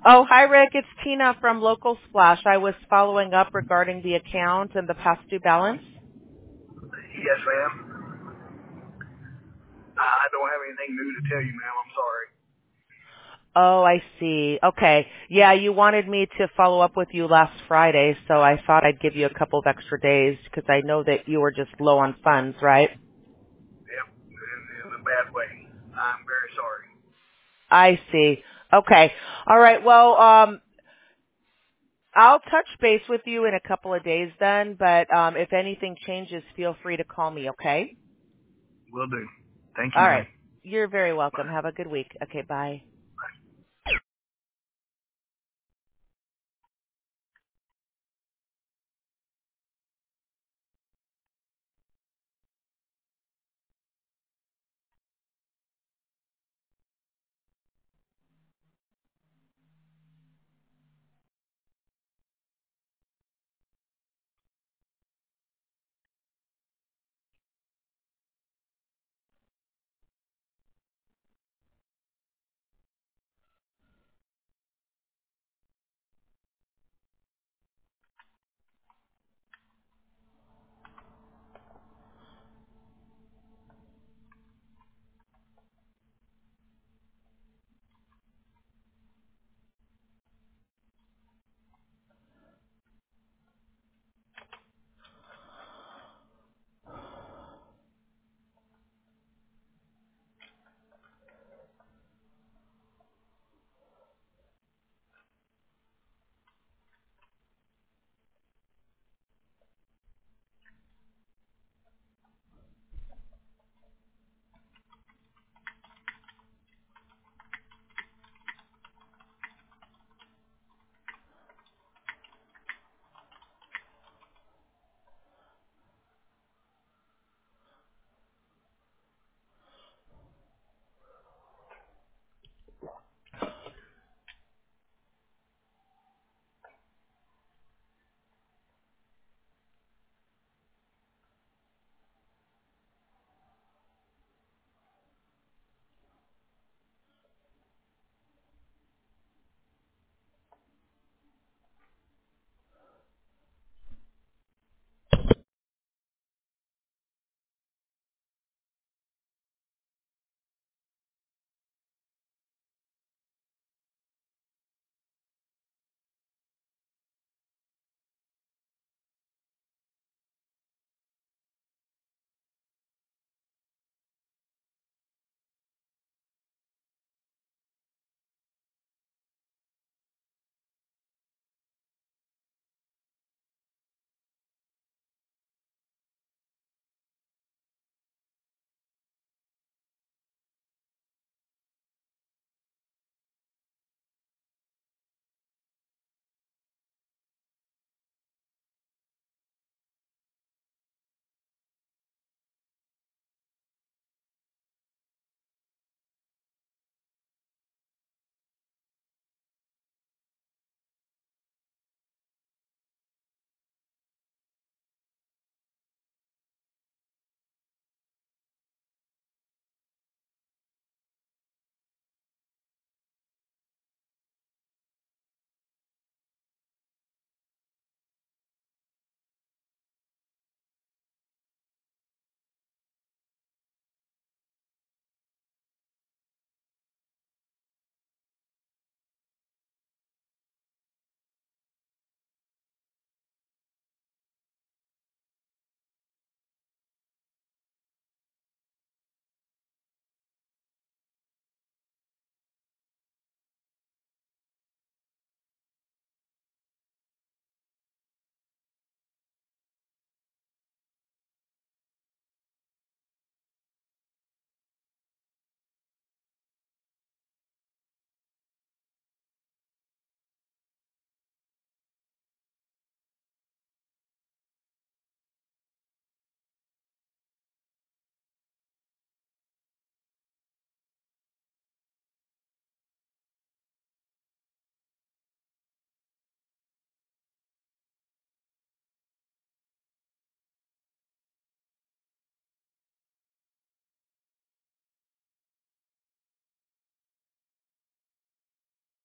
Oh, hi, Rick. It's Tina from Local Splash. I was following up regarding the account and the past due balance. Yes, ma'am. I don't have anything new to tell you, ma'am. I'm sorry. Oh, I see. Okay. Yeah, you wanted me to follow up with you last Friday, so I thought I'd give you a couple of extra days because I know that you were just low on funds, right? Yep, in a bad way. I'm very sorry. I see. Okay. All right. Well, I'll touch base with you in a couple of days then, but if anything changes, feel free to call me, okay? Will do. Thank you, All ma'am. right. You're very welcome. Bye. Have a good week. Okay, bye.